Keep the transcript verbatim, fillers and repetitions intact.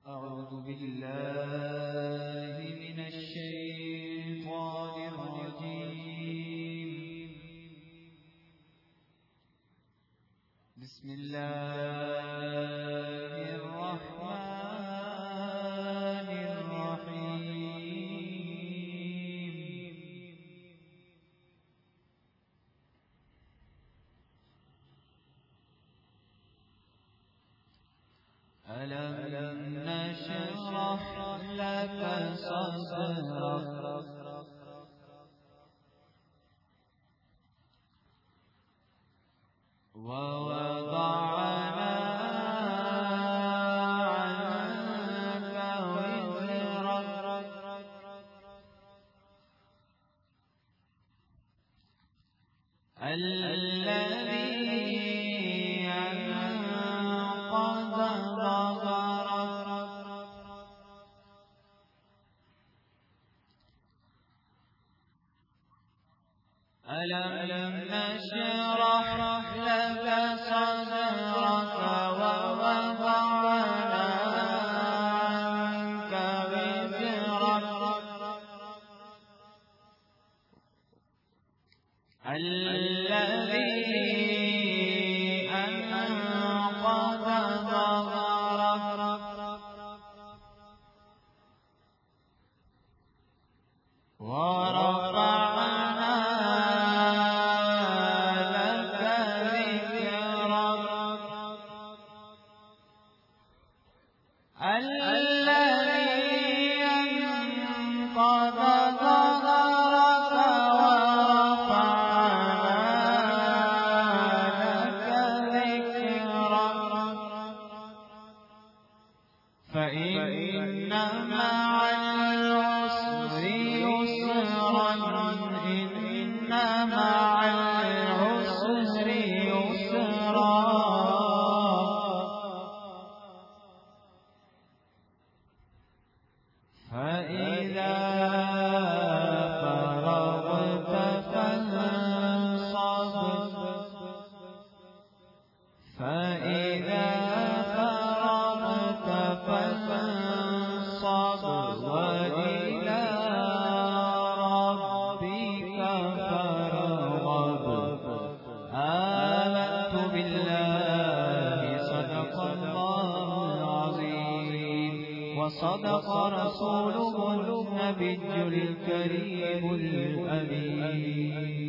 أعوذ بالله من الشيطان الرجيم. بسم الله الرحمن الرحيم. ألم نشرح لك صدرك ووضعنا عنك وزرك الذي أنقض ظهرك ألم نشرح لك صدرك ووضعنا عنك وزرك الذي أنقض ظهرك ورفعنا لك ذكرك الذي أنقض ظهرك ورفعنا لك ذكرك فإن مع العسر يسرا إن مع العسر يسرا فإذا فرغت فانصب فإذا فرغت فانصب وإلى ربك فارغب. آمنت بالله صدق الله العظيم وصدق رسوله النبي الكريم الأمين.